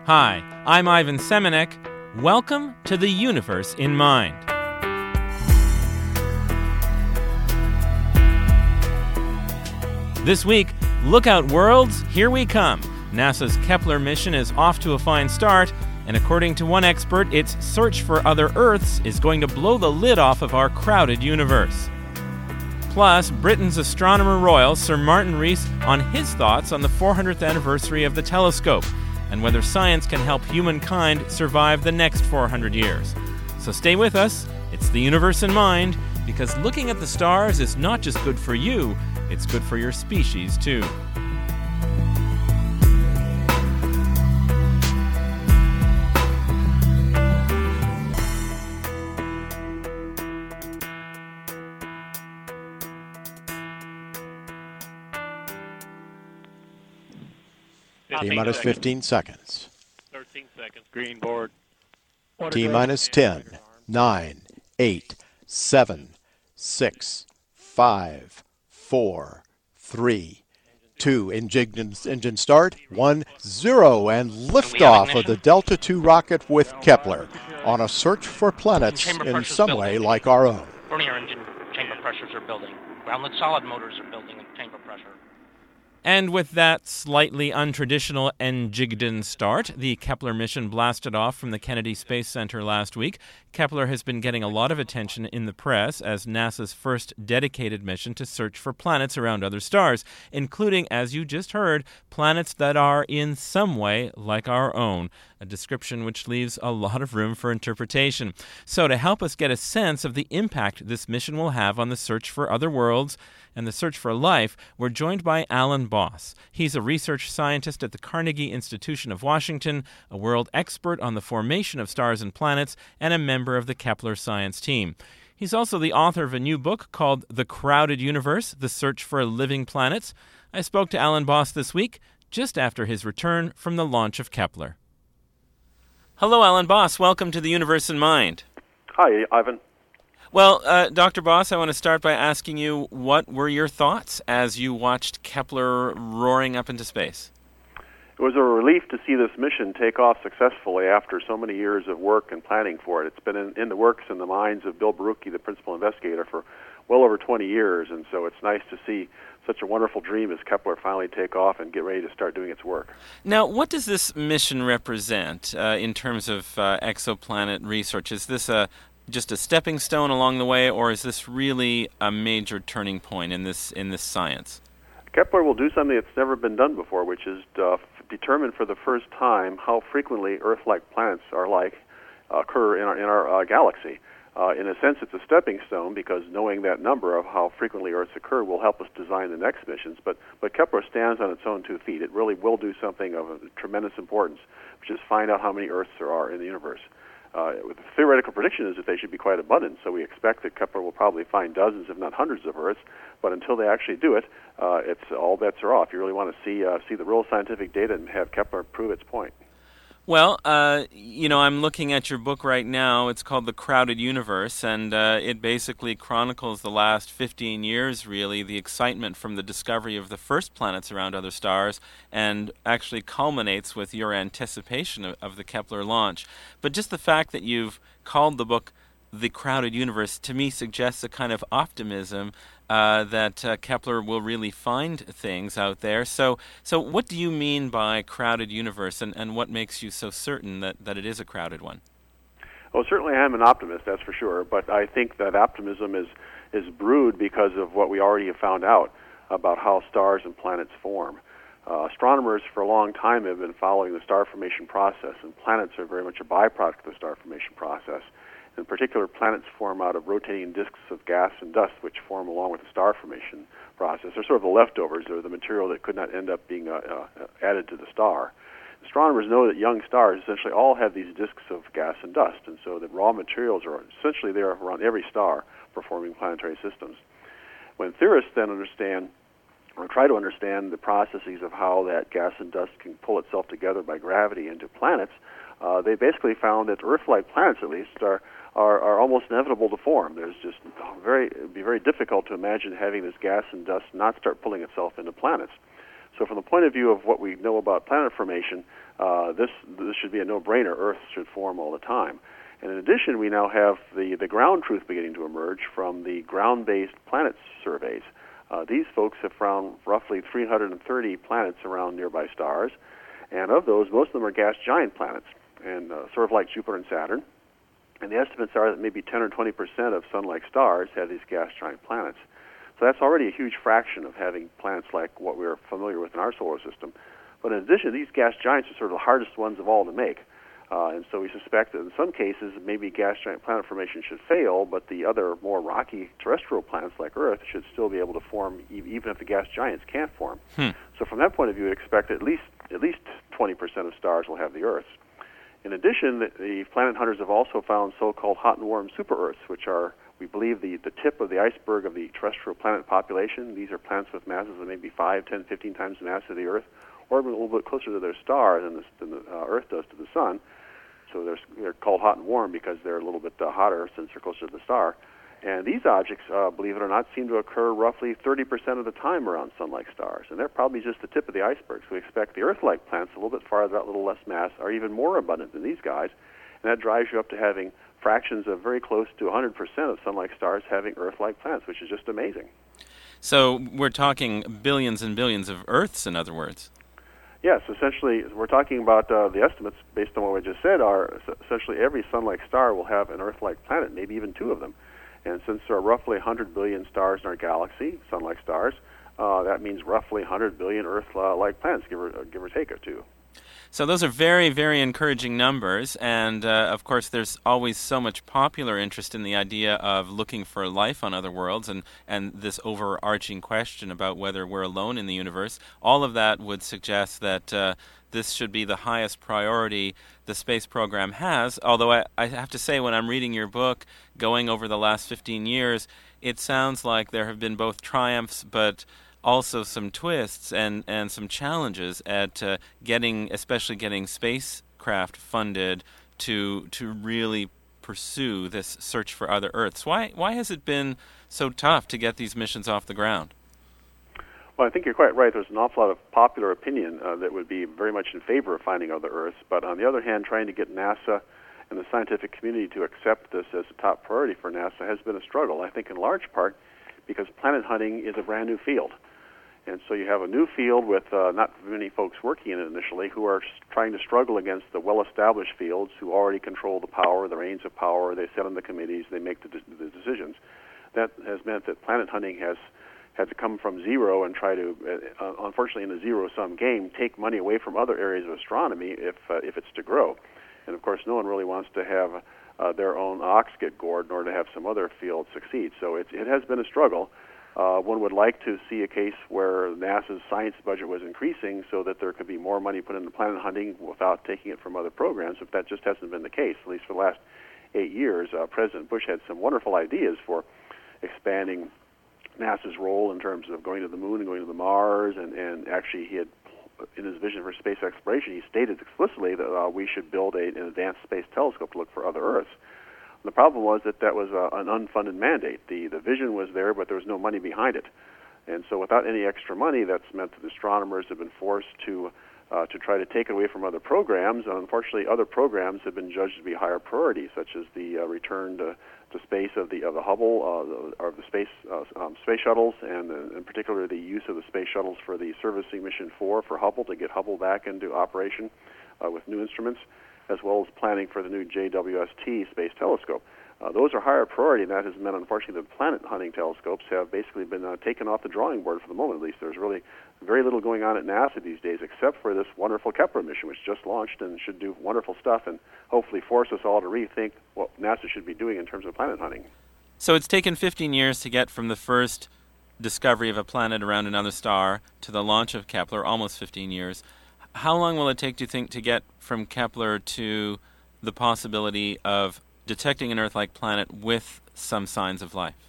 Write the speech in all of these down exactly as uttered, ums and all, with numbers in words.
Hi, I'm Ivan Semenek. Welcome to The Universe in Mind. This week, look out worlds, here we come. NASA's Kepler mission is off to a fine start, and according to one expert, its search for other Earths is going to blow the lid off of our crowded universe. Plus, Britain's Astronomer Royal, Sir Martin Rees, on his thoughts on the four hundredth anniversary of the telescope, and whether science can help humankind survive the next four hundred years. So stay with us, it's The Universe in Mind, because looking at the stars is not just good for you, it's good for your species too. T minus fifteen seconds. thirteen seconds. Green board. T minus ten, nine, eight, seven, six, five, four, three, two. Engine, engine start. One, zero. And liftoff of the Delta two rocket with Kepler on a search for planets in some way like our own. Vernier engine chamber pressures are building. Grounded solid motors are building in chamber pressure. And with that slightly untraditional Engigden start, the Kepler mission blasted off from the Kennedy Space Center last week. Kepler has been getting a lot of attention in the press as NASA's first dedicated mission to search for planets around other stars, including, as you just heard, planets that are in some way like our own, a description which leaves a lot of room for interpretation. So to help us get a sense of the impact this mission will have on the search for other worlds and the search for life, we're joined by Alan Boss. He's a research scientist at the Carnegie Institution of Washington, a world expert on the formation of stars and planets, and a member of the Kepler science team. He's also the author of a new book called The Crowded Universe, The Search for Living Planets. I spoke to Alan Boss this week, just after his return from the launch of Kepler. Hello, Alan Boss. Welcome to The Universe in Mind. Hi, Ivan. Well, uh, Doctor Boss, I want to start by asking you, what were your thoughts as you watched Kepler roaring up into space? It was a relief to see this mission take off successfully after so many years of work and planning for it. It's been in, in the works in the minds of Bill Barucki, the principal investigator, for well over twenty years, and so it's nice to see such a wonderful dream as Kepler finally take off and get ready to start doing its work. Now, what does this mission represent uh, in terms of uh, exoplanet research? Is this a just a stepping stone along the way, or is this really a major turning point in this in this science? Kepler will do something that's never been done before, which is to uh, determine for the first time how frequently Earth-like planets are like uh, occur in our in our uh, galaxy. Uh, in a sense, it's a stepping stone because knowing that number of how frequently Earths occur will help us design the next missions. But but Kepler stands on its own two feet. It really will do something of a tremendous importance, which is find out how many Earths there are in the universe. Uh, the theoretical prediction is that they should be quite abundant, so we expect that Kepler will probably find dozens, if not hundreds, of Earths. But until they actually do it, uh, it's all bets are off. You really want to see uh, see the real scientific data and have Kepler prove its point. Well, uh, you know, I'm looking at your book right now. It's called The Crowded Universe, and uh, it basically chronicles the last fifteen years, really, the excitement from the discovery of the first planets around other stars, and actually culminates with your anticipation of, of the Kepler launch. But just the fact that you've called the book The Crowded Universe, to me, suggests a kind of optimism uh, that uh, Kepler will really find things out there. So so what do you mean by crowded universe, and, and what makes you so certain that, that it is a crowded one? Well, certainly I am an optimist, that's for sure, but I think that optimism is, is brewed because of what we already have found out about how stars and planets form. Uh, astronomers for a long time have been following the star formation process, and planets are very much a byproduct of the star formation process. In particular, planets form out of rotating disks of gas and dust, which form along with the star formation process. They're sort of the leftovers, or the material that could not end up being uh, uh, added to the star. Astronomers know that young stars essentially all have these disks of gas and dust, and so the raw materials are essentially there around every star for forming planetary systems. When theorists then understand, or try to understand, the processes of how that gas and dust can pull itself together by gravity into planets, uh, they basically found that Earth-like planets, at least, are Are, are almost inevitable to form. There's just very, it'd be very difficult to imagine having this gas and dust not start pulling itself into planets. So from the point of view of what we know about planet formation, uh, this this should be a no-brainer. Earth should form all the time. And in addition, we now have the, the ground truth beginning to emerge from the ground-based planet surveys. Uh, these folks have found roughly three hundred thirty planets around nearby stars, and of those, most of them are gas giant planets, and uh, sort of like Jupiter and Saturn. And the estimates are that maybe ten or twenty percent of sun-like stars have these gas giant planets. So that's already a huge fraction of having planets like what we're familiar with in our solar system. But in addition, these gas giants are sort of the hardest ones of all to make. Uh, and so we suspect that in some cases, maybe gas giant planet formation should fail, but the other more rocky terrestrial planets like Earth should still be able to form, e- even if the gas giants can't form. Hmm. So from that point of view, we expect at least at least twenty percent of stars will have the Earths. In addition, the, the planet hunters have also found so-called hot and warm super-Earths, which are, we believe, the, the tip of the iceberg of the terrestrial planet population. These are planets with masses of maybe five, ten, fifteen times the mass of the Earth, or even a little bit closer to their star than the, than the uh, Earth does to the Sun. So they're, they're called hot and warm because they're a little bit uh, hotter since they're closer to the star. And these objects, uh, believe it or not, seem to occur roughly thirty percent of the time around sun-like stars. And they're probably just the tip of the iceberg. So we expect the Earth-like planets a little bit farther out, a little less mass, are even more abundant than these guys. And that drives you up to having fractions of very close to one hundred percent of sun-like stars having Earth-like planets, which is just amazing. So we're talking billions and billions of Earths, in other words. Yes, essentially, we're talking about uh, the estimates based on what we just said are essentially every sun-like star will have an Earth-like planet, maybe even two of them. And since there are roughly one hundred billion stars in our galaxy, sun-like stars, uh, that means roughly one hundred billion Earth-like planets, give or, give or take or two. So those are very, very encouraging numbers, and uh, of course there's always so much popular interest in the idea of looking for life on other worlds, and, and this overarching question about whether we're alone in the universe. All of that would suggest that uh, this should be the highest priority the space program has, although I, I have to say when I'm reading your book, going over the last fifteen years, it sounds like there have been both triumphs, but also some twists and, and some challenges at uh, getting, especially getting spacecraft funded to to really pursue this search for other Earths. Why why has it been so tough to get these missions off the ground? Well, I think you're quite right. There's an awful lot of popular opinion uh, that would be very much in favor of finding other Earths, but on the other hand, trying to get NASA and the scientific community to accept this as a top priority for NASA has been a struggle, I think in large part because planet hunting is a brand new field. And so you have a new field with uh, not many folks working in it initially who are trying to struggle against the well-established fields who already control the power, the reins of power. They sit on the committees. They make the, de- the decisions. That has meant that planet hunting has had to come from zero and try to, uh, unfortunately in a zero-sum game, take money away from other areas of astronomy if uh, if it's to grow. And, of course, no one really wants to have uh, their own ox get gored in order to have some other field succeed. So it, it has been a struggle. Uh, one would like to see a case where NASA's science budget was increasing so that there could be more money put into planet hunting without taking it from other programs, but that just hasn't been the case, at least for the last eight years. Uh, President Bush had some wonderful ideas for expanding NASA's role in terms of going to the moon and going to the Mars, and, and actually he had, in his vision for space exploration, he stated explicitly that uh, we should build a, an advanced space telescope to look for other Earths. The problem was that that was uh, an unfunded mandate. The the vision was there, but there was no money behind it. And so without any extra money, that's meant that astronomers have been forced to uh, to try to take it away from other programs. And unfortunately, other programs have been judged to be higher priority, such as the uh, return to, to space of the of the Hubble uh, or the space uh, um, space shuttles, and uh, in particular the use of the space shuttles for the servicing mission four for Hubble to get Hubble back into operation uh, with new instruments, as well as planning for the new J W S T space telescope. Uh, those are higher priority, and that has meant, unfortunately, that planet hunting telescopes have basically been uh, taken off the drawing board for the moment, at least. There's really very little going on at NASA these days, except for this wonderful Kepler mission, which just launched and should do wonderful stuff and hopefully force us all to rethink what NASA should be doing in terms of planet hunting. So it's taken fifteen years to get from the first discovery of a planet around another star to the launch of Kepler, almost fifteen years. How long will it take, do you think, to get from Kepler to the possibility of detecting an Earth-like planet with some signs of life?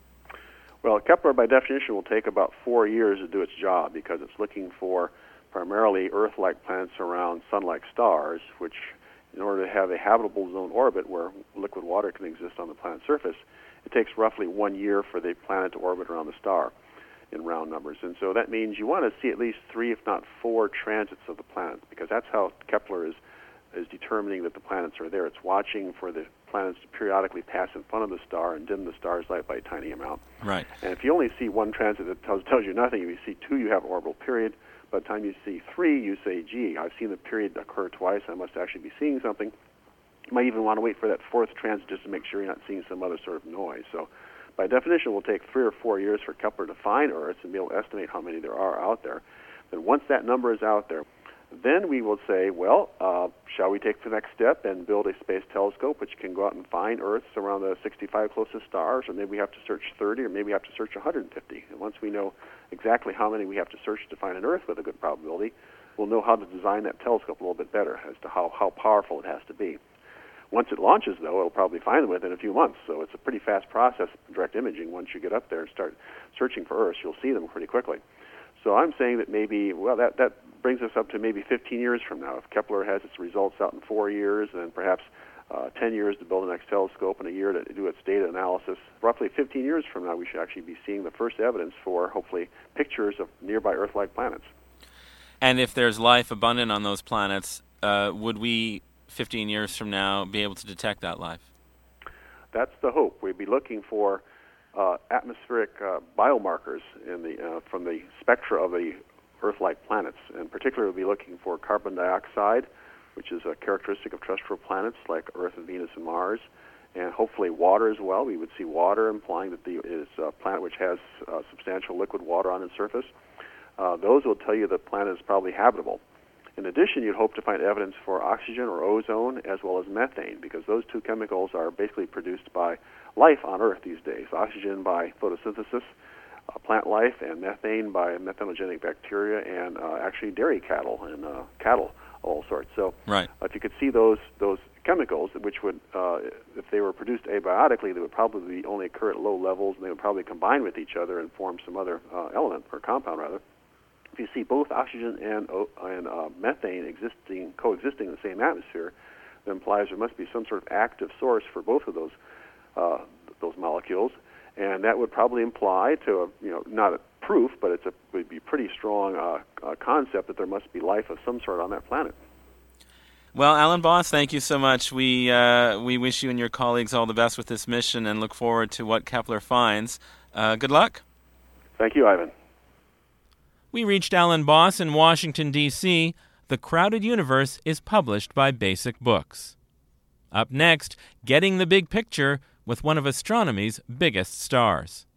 Well, Kepler, by definition, will take about four years to do its job because it's looking for primarily Earth-like planets around sun-like stars, which, in order to have a habitable zone orbit where liquid water can exist on the planet's surface, it takes roughly one year for the planet to orbit around the star. in round numbers. And so that means you want to see at least three, if not four, transits of the planets, because that's how Kepler is is determining that the planets are there. It's watching for the planets to periodically pass in front of the star and dim the star's light by a tiny amount. Right. And if you only see one transit that tells, tells you nothing, if you see two, you have orbital period. By the time you see three, you say, gee, I've seen the period occur twice, I must actually be seeing something. You might even want to wait for that fourth transit just to make sure you're not seeing some other sort of noise. So by definition, it will take three or four years for Kepler to find Earths and be able to estimate how many there are out there. Then once that number is out there, then we will say, well, uh, shall we take the next step and build a space telescope which can go out and find Earths around the sixty-five closest stars, or maybe we have to search thirty, or maybe we have to search one hundred fifty. And once we know exactly how many we have to search to find an Earth with a good probability, we'll know how to design that telescope a little bit better as to how, how powerful it has to be. Once it launches, though, it'll probably find them within a few months. So it's a pretty fast process, direct imaging. Once you get up there and start searching for Earths, you'll see them pretty quickly. So I'm saying that maybe, well, that, that brings us up to maybe fifteen years from now. If Kepler has its results out in four years, and then perhaps uh, ten years to build the next telescope and a year to do its data analysis, roughly fifteen years from now, we should actually be seeing the first evidence for, hopefully, pictures of nearby Earth-like planets. And if there's life abundant on those planets, uh, would we, fifteen years from now, be able to detect that life? That's the hope. We'd be looking for uh, atmospheric uh, biomarkers in the uh, from the spectra of the Earth-like planets, and particularly we'll be looking for carbon dioxide, which is a characteristic of terrestrial planets like Earth and Venus and Mars, and hopefully water as well. We would see water, implying that the is a planet which has uh, substantial liquid water on its surface. Uh, those will tell you the planet is probably habitable. In addition, you'd hope to find evidence for oxygen or ozone as well as methane, because those two chemicals are basically produced by life on Earth these days. Oxygen by photosynthesis, uh, plant life, and methane by methanogenic bacteria and uh, actually dairy cattle and uh, cattle, all sorts. So right. uh, if you could see those those chemicals, which would, uh, if they were produced abiotically, they would probably only occur at low levels, and they would probably combine with each other and form some other uh, element, or compound rather. If you see both oxygen and and uh, methane existing, coexisting in the same atmosphere, that implies there must be some sort of active source for both of those uh, those molecules, and that would probably imply to a, you know, not a proof, but it's a would be pretty strong uh, uh, concept that there must be life of some sort on that planet. Well, Alan Boss, thank you so much. We uh, we wish you and your colleagues all the best with this mission, and look forward to what Kepler finds. Uh, good luck. Thank you, Ivan. We reached Alan Boss in Washington, D C The Crowded Universe is published by Basic Books. Up next, Getting the Big Picture with one of astronomy's biggest stars.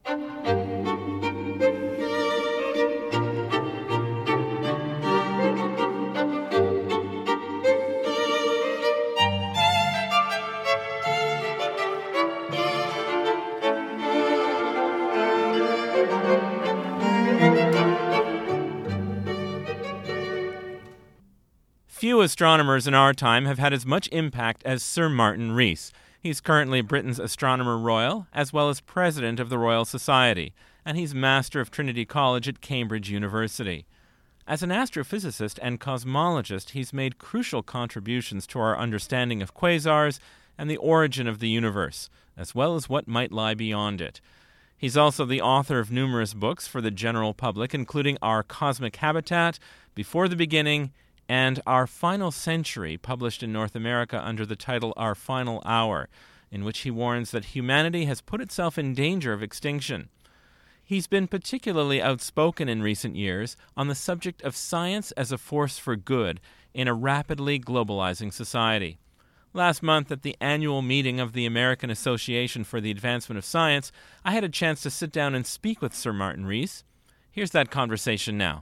Few astronomers in our time have had as much impact as Sir Martin Rees. He's currently Britain's Astronomer Royal, as well as President of the Royal Society, and he's Master of Trinity College at Cambridge University. As an astrophysicist and cosmologist, he's made crucial contributions to our understanding of quasars and the origin of the universe, as well as what might lie beyond it. He's also the author of numerous books for the general public, including Our Cosmic Habitat, Before the Beginning, and Our Final Century, published in North America under the title Our Final Hour, in which he warns that humanity has put itself in danger of extinction. He's been particularly outspoken in recent years on the subject of science as a force for good in a rapidly globalizing society. Last month, at the annual meeting of the American Association for the Advancement of Science, I had a chance to sit down and speak with Sir Martin Rees. Here's that conversation now.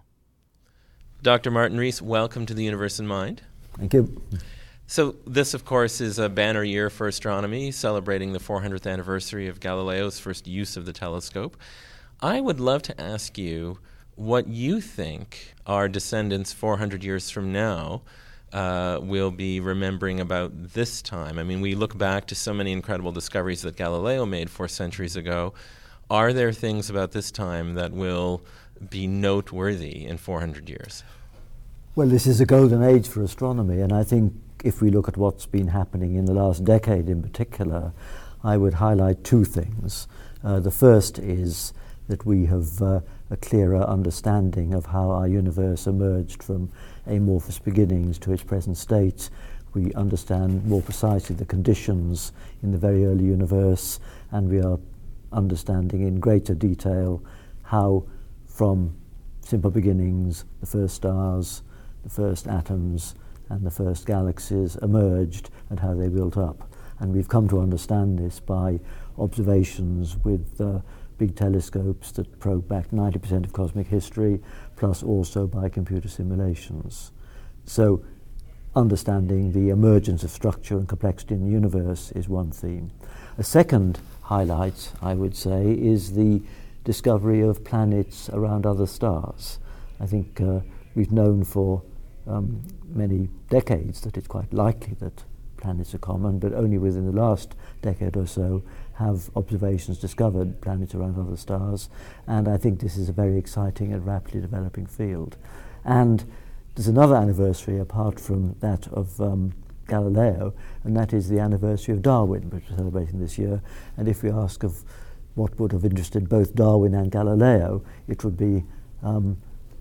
Doctor Martin Rees, welcome to The Universe in Mind. Thank you. So this, of course, is a banner year for astronomy, celebrating the four hundredth anniversary of Galileo's first use of the telescope. I would love to ask you what you think our descendants four hundred years from now uh, will be remembering about this time. I mean, we look back to so many incredible discoveries that Galileo made four centuries ago. Are there things about this time that will be noteworthy in four hundred years? Well, this is a golden age for astronomy, and I think if we look at what's been happening in the last decade in particular, I would highlight two things. Uh, the first is that we have uh, a clearer understanding of how our universe emerged from amorphous beginnings to its present state. We understand more precisely the conditions in the very early universe, and we are understanding in greater detail how from simple beginnings the first stars, the first atoms and the first galaxies emerged and how they built up. And we've come to understand this by observations with uh, big telescopes that probe back ninety percent of cosmic history, plus also by computer simulations. So understanding the emergence of structure and complexity in the universe is one theme. A second highlight, I would say, is the discovery of planets around other stars. I think uh, we've known for um, many decades that it's quite likely that planets are common, but only within the last decade or so have observations discovered planets around other stars, and I think this is a very exciting and rapidly developing field. And there's another anniversary apart from that of um, Galileo, and that is the anniversary of Darwin, which we're celebrating this year. And if we ask of what would have interested both Darwin and Galileo, it would be um,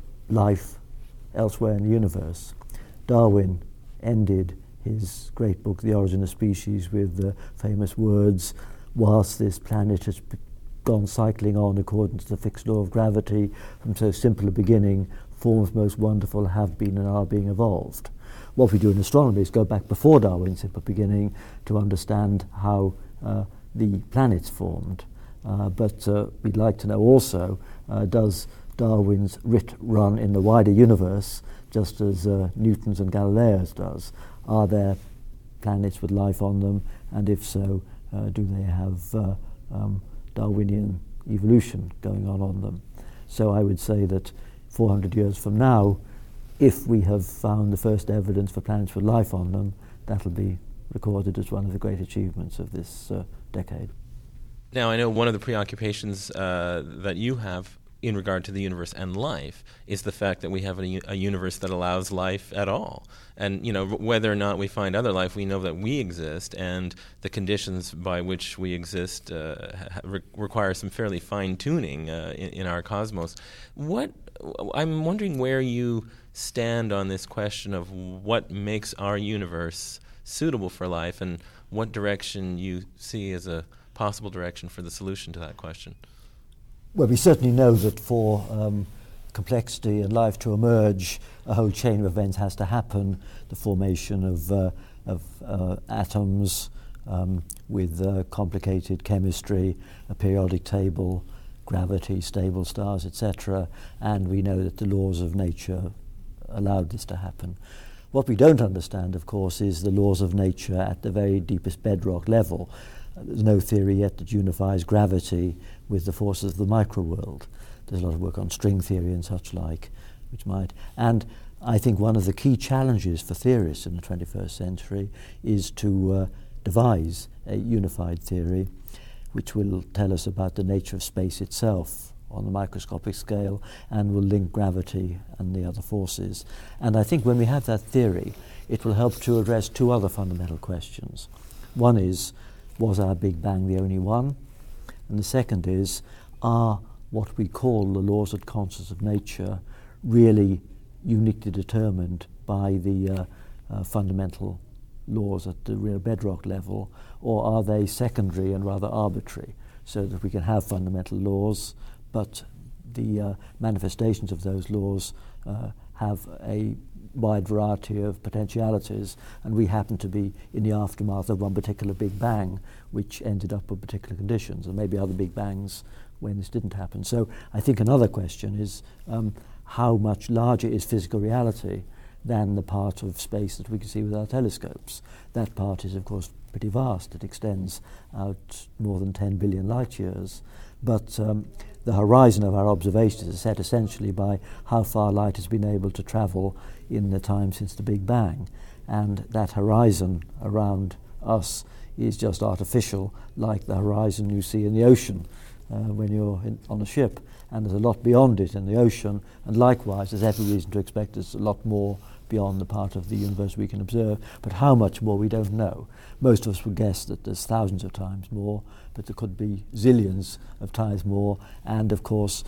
life elsewhere in the universe. Darwin ended his great book, The Origin of Species, with the famous words, "Whilst this planet has b- gone cycling on according to the fixed law of gravity, from so simple a beginning, forms most wonderful have been and are being evolved." What we do in astronomy is go back before Darwin's simple beginning to understand how uh, the planets formed. Uh, but uh, we'd like to know also, uh, does Darwin's writ run in the wider universe, just as uh, Newton's and Galileo's does? Are there planets with life on them, and if so, uh, do they have uh, um, Darwinian evolution going on on them? So I would say that four hundred years from now, if we have found the first evidence for planets with life on them, that'll be recorded as one of the great achievements of this uh, decade. Now, I know one of the preoccupations uh, that you have in regard to the universe and life is the fact that we have a, a universe that allows life at all. And, you know, whether or not we find other life, we know that we exist, and the conditions by which we exist uh, re- require some fairly fine-tuning uh, in, in our cosmos. What I'm wondering where you stand on this question of what makes our universe suitable for life, and what direction you see as a possible direction for the solution to that question. Well, we certainly know that for um, complexity and life to emerge, a whole chain of events has to happen. The formation of, uh, of uh, atoms um, with uh, complicated chemistry, a periodic table, gravity, stable stars, et cetera. And we know that the laws of nature allowed this to happen. What we don't understand, of course, is the laws of nature at the very deepest bedrock level. There's no theory yet that unifies gravity with the forces of the microworld. There's a lot of work on string theory and such like, which might. And I think one of the key challenges for theorists in the twenty-first century is to uh, devise a unified theory which will tell us about the nature of space itself on the microscopic scale and will link gravity and the other forces. And I think when we have that theory, it will help to address two other fundamental questions. One is, was our Big Bang the only one? And the second is, are what we call the laws and constants of nature really uniquely determined by the uh, uh, fundamental laws at the real bedrock level, or are they secondary and rather arbitrary, so that we can have fundamental laws, but the uh, manifestations of those laws uh, have a wide variety of potentialities, and we happen to be in the aftermath of one particular Big Bang which ended up with particular conditions, and maybe other Big Bangs when this didn't happen. So I think another question is um, how much larger is physical reality than the part of space that we can see with our telescopes? That part is, of course, pretty vast. It extends out more than ten billion light years, but um, the horizon of our observations is set essentially by how far light has been able to travel in the time since the Big Bang. And that horizon around us is just artificial, like the horizon you see in the ocean uh, when you're in, on a ship. And there's a lot beyond it in the ocean, and likewise there's every reason to expect there's a lot more beyond the part of the universe we can observe, but how much more we don't know. Most of us would guess that there's thousands of times more, but there could be zillions of times more, and of course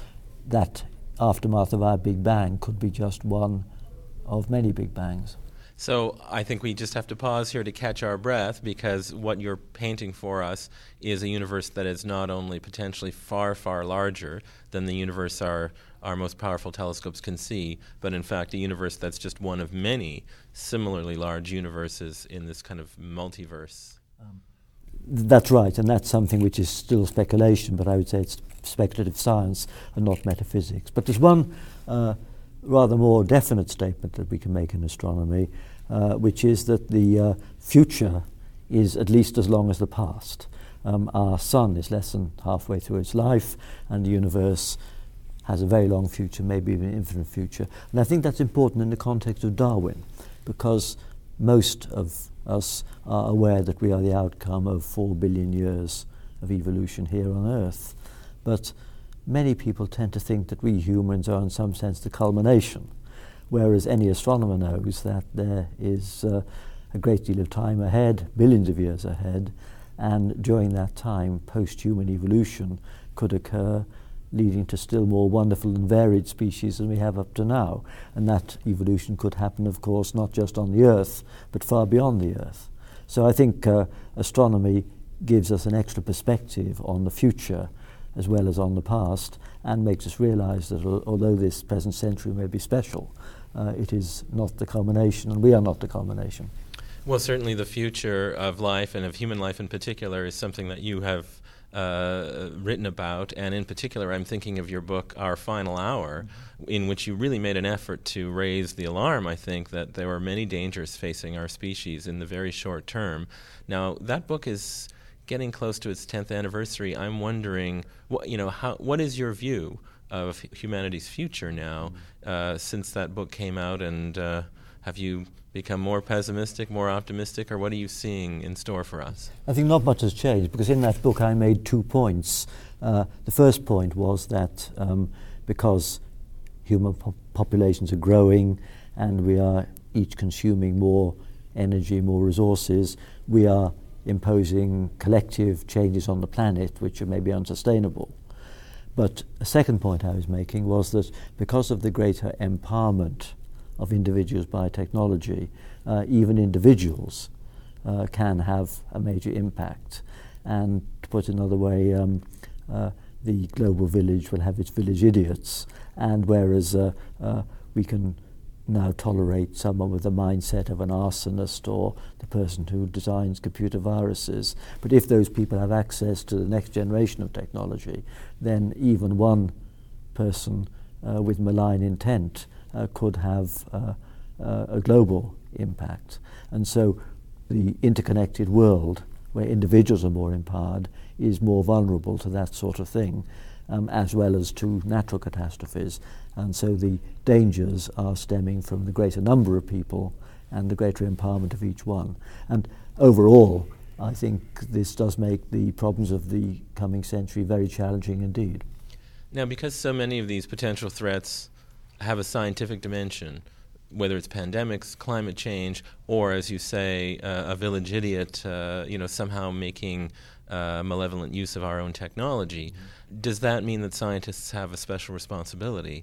that aftermath of our Big Bang could be just one of many Big Bangs. So I think we just have to pause here to catch our breath, because what you're painting for us is a universe that is not only potentially far, far larger than the universe our, our most powerful telescopes can see, but in fact a universe that's just one of many similarly large universes in this kind of multiverse. Um, that's right, and that's something which is still speculation, but I would say it's speculative science and not metaphysics. But there's one uh, rather more definite statement that we can make in astronomy, uh, which is that the uh, future is at least as long as the past. Um, our sun is less than halfway through its life, and the universe has a very long future, maybe even an infinite future. And I think that's important in the context of Darwin, because most of us are aware that we are the outcome of four billion years of evolution here on Earth. But many people tend to think that we humans are in some sense the culmination, whereas any astronomer knows that there is uh, a great deal of time ahead, billions of years ahead, and during that time post-human evolution could occur, leading to still more wonderful and varied species than we have up to now. And that evolution could happen, of course, not just on the Earth, but far beyond the Earth. So I think uh, astronomy gives us an extra perspective on the future as well as on the past, and makes us realize that al- although this present century may be special, uh, it is not the culmination, and we are not the culmination. Well, certainly the future of life, and of human life in particular, is something that you have uh, written about, and in particular I'm thinking of your book, Our Final Hour, mm-hmm. in which you really made an effort to raise the alarm, I think, that there are many dangers facing our species in the very short term. Now, that book is getting close to its tenth anniversary. I'm wondering, what, you know, how, what is your view of humanity's future now uh, since that book came out, and uh, have you become more pessimistic, more optimistic, or what are you seeing in store for us? I think not much has changed, because in that book I made two points. Uh, the first point was that um, because human po- populations are growing and we are each consuming more energy, more resources, we are imposing collective changes on the planet which are maybe unsustainable. But a second point I was making was that because of the greater empowerment of individuals by technology, uh, even individuals uh, can have a major impact. And to put it another way, um, uh, the global village will have its village idiots, and whereas uh, uh, we can now tolerate someone with the mindset of an arsonist or the person who designs computer viruses. But if those people have access to the next generation of technology, then even one person uh, with malign intent uh, could have uh, uh, a global impact. And so the interconnected world, where individuals are more empowered, is more vulnerable to that sort of thing, um, as well as to natural catastrophes. And so the dangers are stemming from the greater number of people and the greater empowerment of each one. And overall, I think this does make the problems of the coming century very challenging indeed. Now, because so many of these potential threats have a scientific dimension, whether it's pandemics, climate change, or, as you say, uh, a village idiot, uh, you know, somehow making uh, malevolent use of our own technology, mm-hmm. does that mean that scientists have a special responsibility?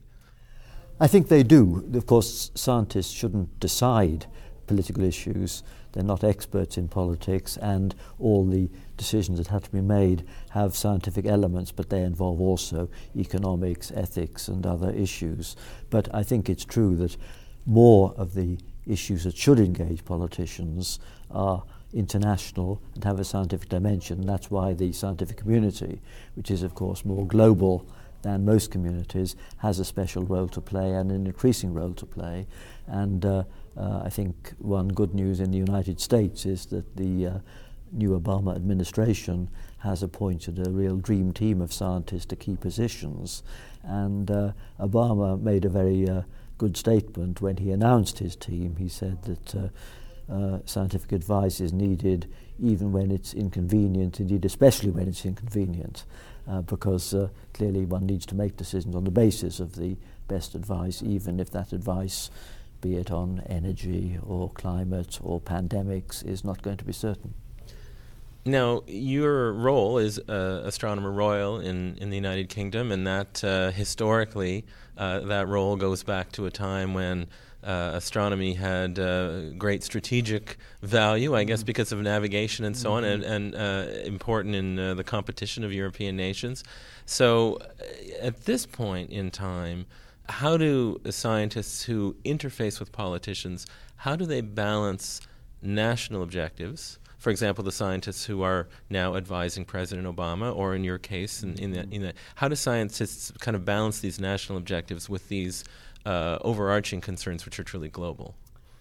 I think they do. Of course, scientists shouldn't decide political issues. They're not experts in politics, and all the decisions that have to be made have scientific elements, but they involve also economics, ethics, and other issues. But I think it's true that more of the issues that should engage politicians are international and have a scientific dimension. That's why the scientific community, which is of course more global than most communities, has a special role to play and an increasing role to play. And uh, uh, I think one good news in the United States is that the uh, new Obama administration has appointed a real dream team of scientists to key positions. And uh, Obama made a very uh, good statement when he announced his team. He said that uh, uh, scientific advice is needed even when it's inconvenient, indeed especially when it's inconvenient, uh, because uh, clearly one needs to make decisions on the basis of the best advice, even if that advice, be it on energy or climate or pandemics, is not going to be certain. Now, your role is uh, Astronomer Royal in, in the United Kingdom, and that uh, historically, uh, that role goes back to a time when uh, astronomy had uh, great strategic value, I guess, because of navigation and so mm-hmm. on, and, and uh, important in uh, the competition of European nations. So, uh, at this point in time, how do scientists who interface with politicians, how do they balance national objectives? For example, the scientists who are now advising President Obama, or in your case, in, in, the, in the, how do scientists kind of balance these national objectives with these uh, overarching concerns which are truly global?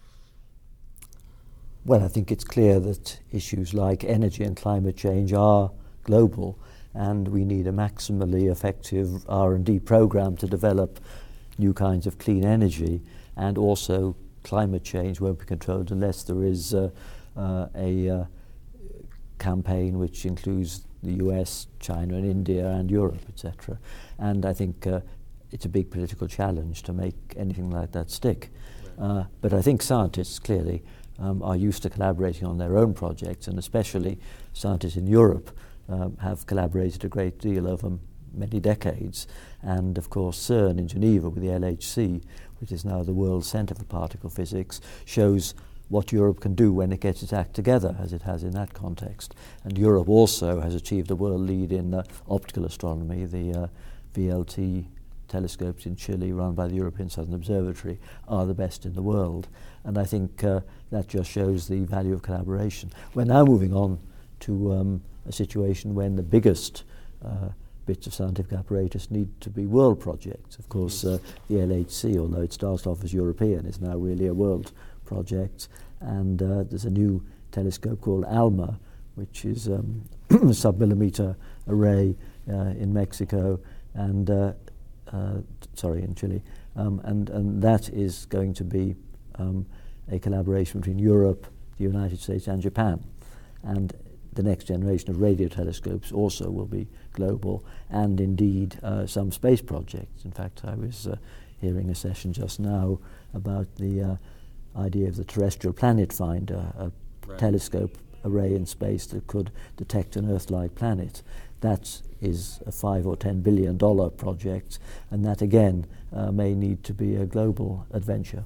Well, I think it's clear that issues like energy and climate change are global, and we need a maximally effective R and D program to develop new kinds of clean energy, and also climate change won't be controlled unless there is uh, Uh, a uh, campaign which includes the U S, China and India and Europe, et cetera. And I think uh, it's a big political challenge to make anything like that stick. Uh, but I think scientists clearly um, are used to collaborating on their own projects, and especially scientists in Europe um, have collaborated a great deal over many decades. And of course CERN in Geneva with the L H C, which is now the world centre for particle physics, shows what Europe can do when it gets its act together, as it has in that context. And Europe also has achieved a world lead in uh, optical astronomy. The uh, V L T telescopes in Chile, run by the European Southern Observatory, are the best in the world. And I think uh, that just shows the value of collaboration. We're now moving on to um, a situation when the biggest uh, bits of scientific apparatus need to be world projects. Of course, uh, the L H C, although it started off as European, is now really a world project. And uh, there's a new telescope called ALMA, which is um, a sub-millimeter array uh, in Mexico, and uh, uh, sorry, in Chile, um, and and that is going to be um, a collaboration between Europe, the United States, and Japan. And the next generation of radio telescopes also will be global, and indeed uh, some space projects. In fact, I was uh, hearing a session just now about the uh, idea of the terrestrial planet finder, a right. telescope array in space that could detect an Earth-like planet. That is a five or ten billion dollar project, and that again uh, may need to be a global adventure.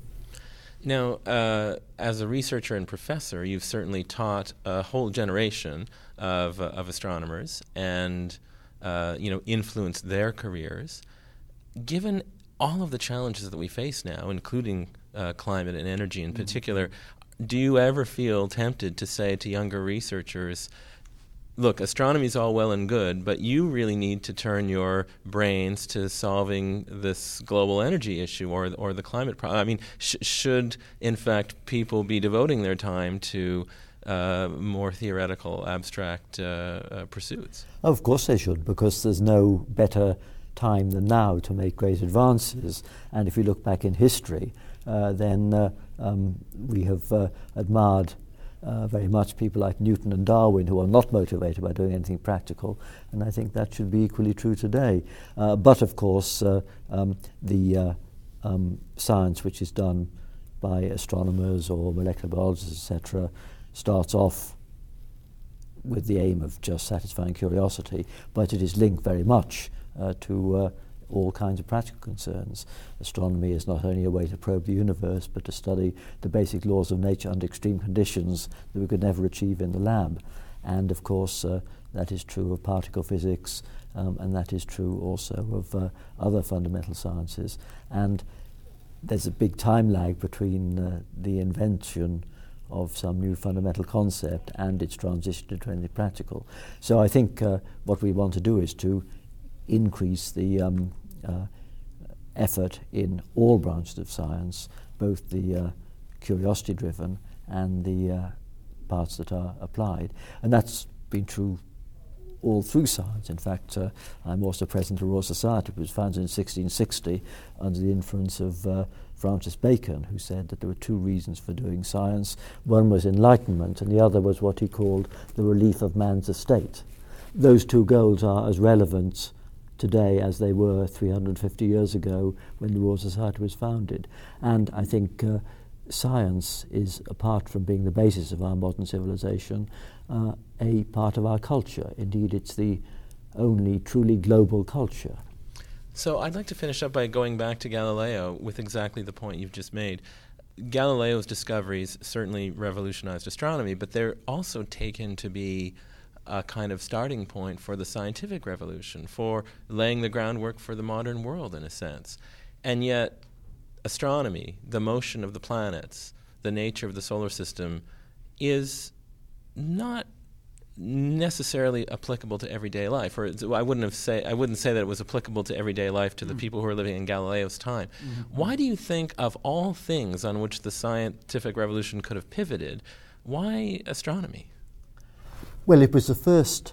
Now, uh, as a researcher and professor, you've certainly taught a whole generation of, uh, of astronomers and uh, you know, influenced their careers. Given all of the challenges that we face now, including uh, climate and energy in mm-hmm. particular, do you ever feel tempted to say to younger researchers, look, astronomy is all well and good, but you really need to turn your brains to solving this global energy issue or or the climate problem? I mean, sh- should, in fact, people be devoting their time to uh, more theoretical, abstract uh, uh, pursuits? Of course they should, because there's no better time than now to make great advances. And if you look back in history, uh, then uh, um, we have uh, admired Uh, very much people like Newton and Darwin, who are not motivated by doing anything practical, and I think that should be equally true today. Uh, but of course, uh, um, the uh, um, science which is done by astronomers or molecular biologists, et cetera, starts off with the aim of just satisfying curiosity, but it is linked very much uh, to uh, all kinds of practical concerns. Astronomy is not only a way to probe the universe, but to study the basic laws of nature under extreme conditions that we could never achieve in the lab. And of course, uh, that is true of particle physics, um, and that is true also of uh, other fundamental sciences. And there's a big time lag between uh, the invention of some new fundamental concept and its transition to anything practical. So I think uh, what we want to do is to increase the um, uh, effort in all branches of science, both the uh, curiosity-driven and the uh, parts that are applied. And that's been true all through science. In fact, uh, I'm also president of the Royal Society, which was founded in sixteen sixty under the influence of uh, Francis Bacon, who said that there were two reasons for doing science. One was enlightenment, and the other was what he called the relief of man's estate. Those two goals are as relevant today as they were three hundred fifty years ago when the Royal Society was founded. And I think uh, science is, apart from being the basis of our modern civilization, uh, a part of our culture. Indeed, it's the only truly global culture. So I'd like to finish up by going back to Galileo with exactly the point you've just made. Galileo's discoveries certainly revolutionized astronomy, but they're also taken to be a kind of starting point for the scientific revolution, for laying the groundwork for the modern world, in a sense. And yet, astronomy, the motion of the planets, the nature of the solar system, is not necessarily applicable to everyday life. Or I wouldn't have say I wouldn't say that it was applicable to everyday life to the mm. people who were living in Galileo's time. Mm-hmm. Why do you think, of all things on which the scientific revolution could have pivoted, why astronomy? Well, it was the first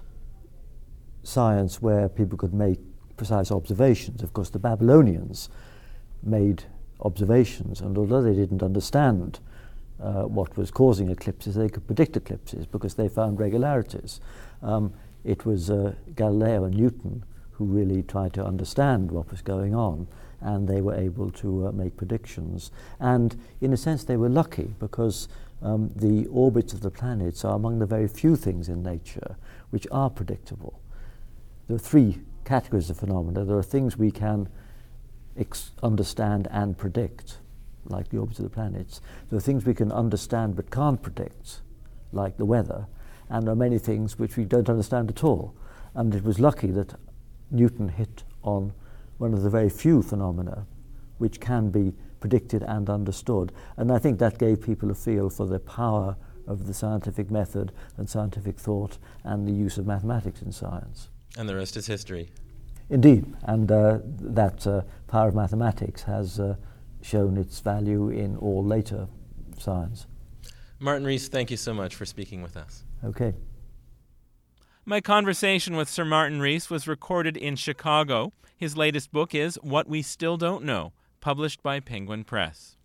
science where people could make precise observations. Of course, the Babylonians made observations, and although they didn't understand uh, what was causing eclipses, they could predict eclipses because they found regularities. Um, it was uh, Galileo and Newton who really tried to understand what was going on, and they were able to uh, make predictions. And in a sense, they were lucky because um, the orbits of the planets are among the very few things in nature which are predictable. There are three categories of phenomena. There are things we can ex- understand and predict, like the orbits of the planets. There are things we can understand but can't predict, like the weather. And there are many things which we don't understand at all. And it was lucky that Newton hit on one of the very few phenomena which can be predicted and understood. And I think that gave people a feel for the power of the scientific method and scientific thought and the use of mathematics in science. And the rest is history. Indeed, and uh, that uh, power of mathematics has uh, shown its value in all later science. Martin Rees, thank you so much for speaking with us. Okay. My conversation with Sir Martin Rees was recorded in Chicago. His latest book is What We Still Don't Know, published by Penguin Press.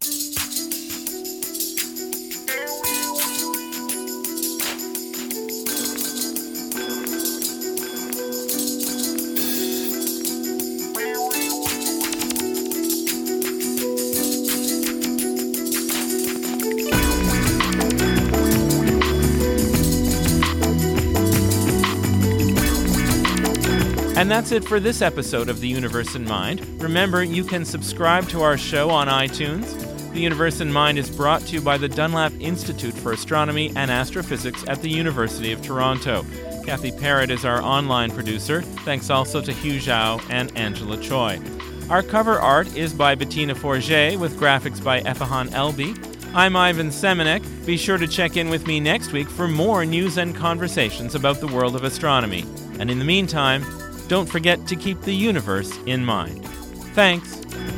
And that's it for this episode of The Universe in Mind. Remember, you can subscribe to our show on iTunes. The Universe in Mind is brought to you by the Dunlap Institute for Astronomy and Astrophysics at the University of Toronto. Kathy Parrott is our online producer. Thanks also to Hugh Zhao and Angela Choi. Our cover art is by Bettina Forget with graphics by Efahan Elby. I'm Ivan Semenek. Be sure to check in with me next week for more news and conversations about the world of astronomy. And in the meantime, don't forget to keep the universe in mind. Thanks.